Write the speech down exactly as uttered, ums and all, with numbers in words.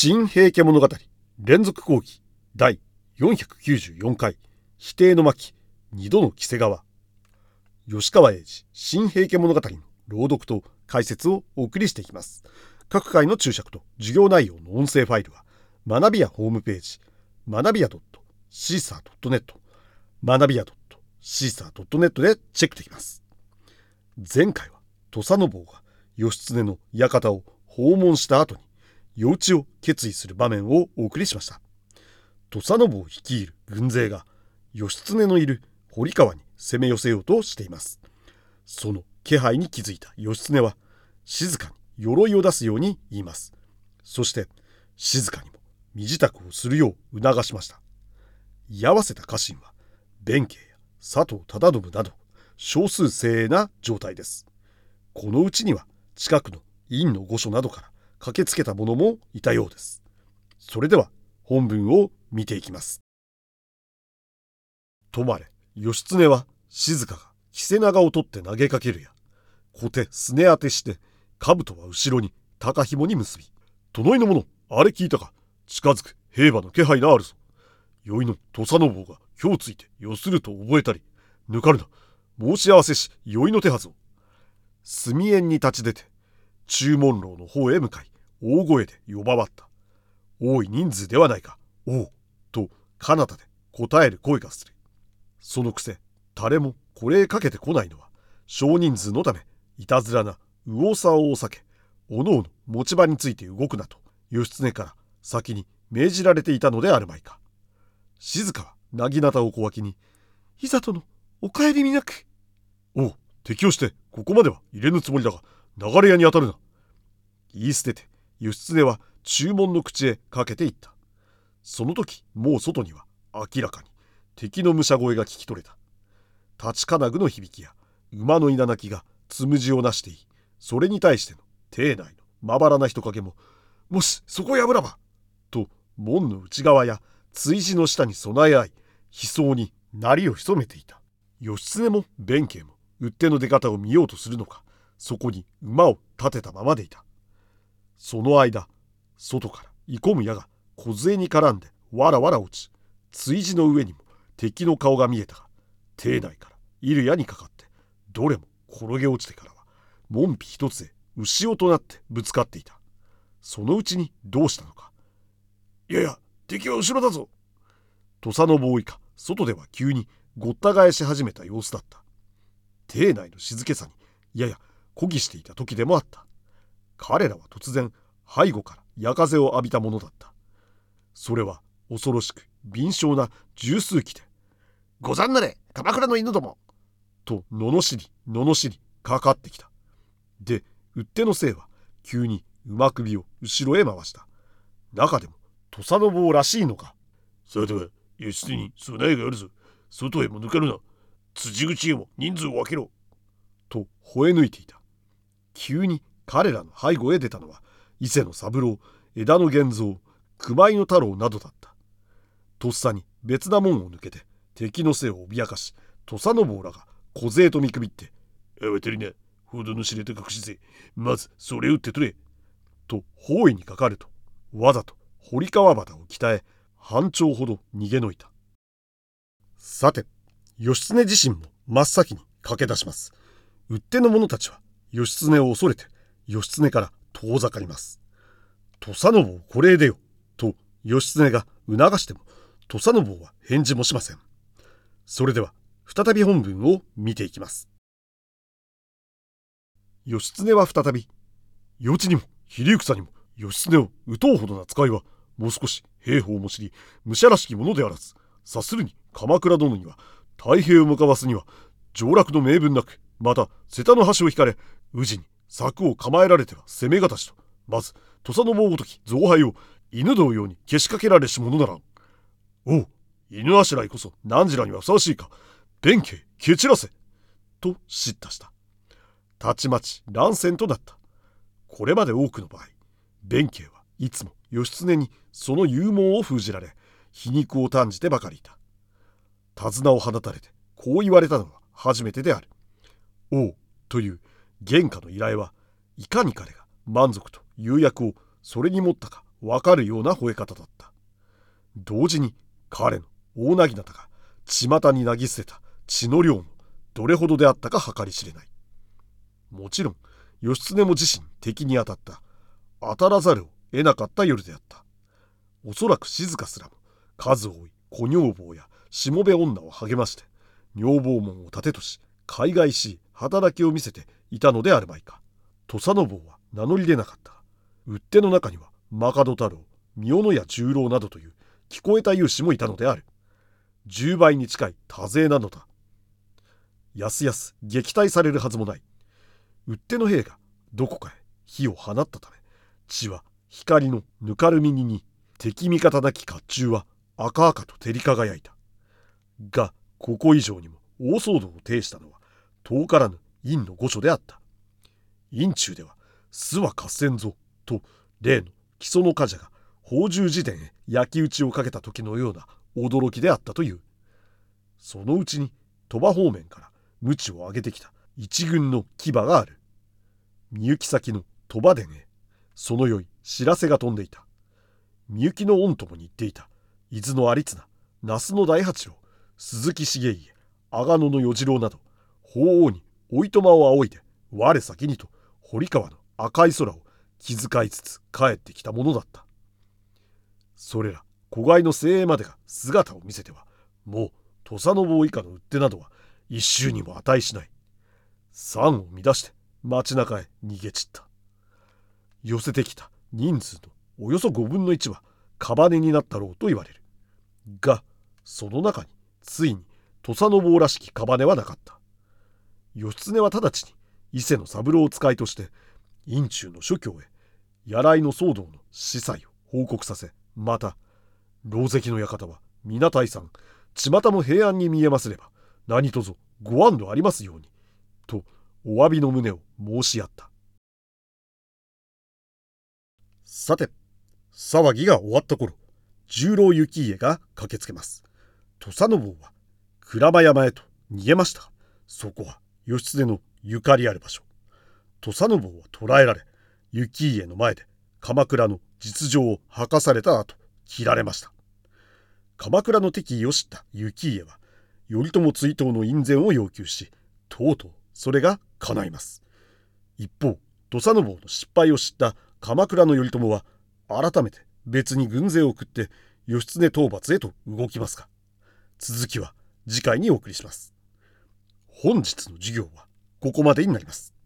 新平家物語連続講義だいよんひゃくきゅうじゅうよんかい否定の巻二度の着せ川。吉川英治新平家物語の朗読と解説をお送りしていきます。各回の注釈と授業内容の音声ファイルは学びやホームページ学びや シーサードットネット 学びや シーサードットネット でチェックできます。前回は土佐の坊が義経の館を訪問した後に夜討ちを決意する場面をお送りしました。土佐の坊率いる軍勢が義経のいる堀川に攻め寄せようとしています。その気配に気づいた義経は静かに鎧を出すように言います。そして静かにも身支度をするよう促しました。居合わせた家臣は弁慶や佐藤忠信など少数精鋭な状態です。このうちには近くの院の御所などから駆けつけた者もいたようです。それでは本文を見ていきます。とまれ義経は静が着せ長を取って投げかけるや、小手すね当てして兜は後ろに高紐に結び、殿井の者あれ聞いたか、近づく兵馬の気配があるぞ。よいの土佐の坊が今日ついてよすると覚えたり、抜かるな、申し合わせしよいの手はずを。住縁に立ち出て中門楼の方へ向かい、大声で呼ばわった。多い人数ではないか、おう、と彼方で答える声がする。そのくせ誰もこれへかけてこないのは少人数のため、いたずらな右往左往を避け、おのおの持ち場について動くなと義経から先に命じられていたのであるまいか。静はなぎなたを小脇に、いざ殿お帰りみなく。おう、敵をしてここまでは入れぬつもりだが、流れ屋に当たるな。言い捨てて義経は中門の口へかけていった。その時もう外には明らかに敵の武者声が聞き取れた。立ち金具の響きや馬の稲鳴きがつむじをなしてい、それに対しての邸内のまばらな人影も、もしそこ破らばと門の内側や追事の下に備え合い、悲壮に鳴りを潜めていた。義経も弁慶も打っての出方を見ようとするのか、そこに馬を立てたままでいた。その間、外からいこむ矢が梢に絡んでわらわら落ち、追事の上にも敵の顔が見えたが、邸内から射る矢にかかってどれも転げ落ちてからは門扉一つへ牛尾となってぶつかっていた。そのうちにどうしたのか。いやいや、敵は後ろだぞ。土佐の坊以下外では急にごった返し始めた様子だった。邸内の静けさにややこぎしていた時でもあった。彼らは突然背後から矢風を浴びたものだった。それは恐ろしく敏捷な十数騎で、ござんなれ鎌倉の犬どもと罵り罵りかかってきた。で、打ってのせいは急に馬首を後ろへ回した。中でも土佐の坊らしいのか、さては義経に備えがあるぞ、外へも抜かるな、辻口へも人数を分けろと吠え抜いていた。急に彼らの背後へ出たのは伊勢の三郎、枝野源三、熊井の太郎などだった。とっさに別な門を抜けて敵の背を脅かし、土佐の坊らが小勢と見くびって、慌てるな、ほどの知れた隠し勢、まずそれ打って取れと包囲にかかると、わざと堀川端を鍛え半丁ほど逃げのいた。さて義経自身も真っ先に駆け出します。打っての者たちは義経を恐れて義経から遠ざかります。土佐の坊これへ出よと義経が促しても、土佐の坊は返事もしません。それでは再び本文を見ていきます。義経は再び、夜討ちにも飛龍草にも義経を討とうほどな使いはもう少し兵法も知り、武者らしきものであらず、察するに鎌倉殿には太平を向かわすには上洛の名分なく、また瀬田の橋を引かれ宇治に柵を構えられては攻めがたしと、まず土佐の坊ごとき増配を犬同様にけしかけられしものならん。おう、犬あしらいこそ汝らにはふさわしいか、弁慶蹴散らせと叱咤した。たちまち乱戦となった。これまで多くの場合、弁慶はいつも義経にその勇猛を封じられ、皮肉を感じてばかりいた。手綱を放たれてこう言われたのは初めてである。おうという原価の依頼はいかに彼が満足と釉薬をそれに持ったかわかるような吠え方だった。同時に彼の大なぎなたが巷に投げ捨てた血の量もどれほどであったか計り知れない。もちろん義経も自身敵に当たった当たらざるを得なかった夜であった。おそらく静すらも数多い小女房やしもべ女を励まして女房門を盾とし海外し働きを見せていたのであるまいか。土佐の坊は名乗り出なかったが、売っ手の中には正門太郎、三尾屋十郎などという聞こえた勇士もいたのである。十倍に近い多勢なのだ。やすやす撃退されるはずもない。売っ手の兵がどこかへ火を放ったため、血は光のぬかるみにに敵味方なき甲冑は赤々と照り輝いた。がここ以上にも大騒動を呈したのは遠からぬ院の御所であった。院中では巣は合戦ぞと例の木曽の冠者が宝珠寺殿へ焼き討ちをかけた時のような驚きであったという。そのうちに鳥羽方面から鞭を上げてきた一軍の騎馬がある。みゆき先の鳥羽殿へそのよい知らせが飛んでいた。みゆきの御友に言っていた伊豆の有綱、那須の大八郎、鈴木茂家、阿賀野の与次郎など法皇にお糸間を仰いで我先にと堀川の赤い空を気遣いつつ帰ってきたものだった。それら子飼いの精鋭までが姿を見せてはもう土佐の坊以下の売っ手などは一周にも値しない。山を乱して街中へ逃げ散った。寄せてきた人数のおよそごぶんのいちはカバネになったろうと言われる。がその中についに土佐の坊らしきカバネはなかった。義経は直ちに伊勢の三郎使いとして院中の諸教へ柳井の騒動の司祭を報告させ、また狼藉の館は皆大さん巷も平安に見えますれば何とぞご安堵ありますようにとお詫びの旨を申し合った。さて騒ぎが終わった頃、十郎行家が駆けつけます。土佐の坊は鞍馬山へと逃げましたが、そこは義経のゆかりある場所。土佐の坊は捕らえられ、行家の前で鎌倉の実情を吐かされた後切られました。鎌倉の敵意を知った行家は頼朝追討の院宣を要求し、とうとうそれが叶います。一方土佐の坊の失敗を知った鎌倉の頼朝は改めて別に軍勢を送って義経討伐へと動きますが、続きは次回にお送りします。本日の授業はここまでになります。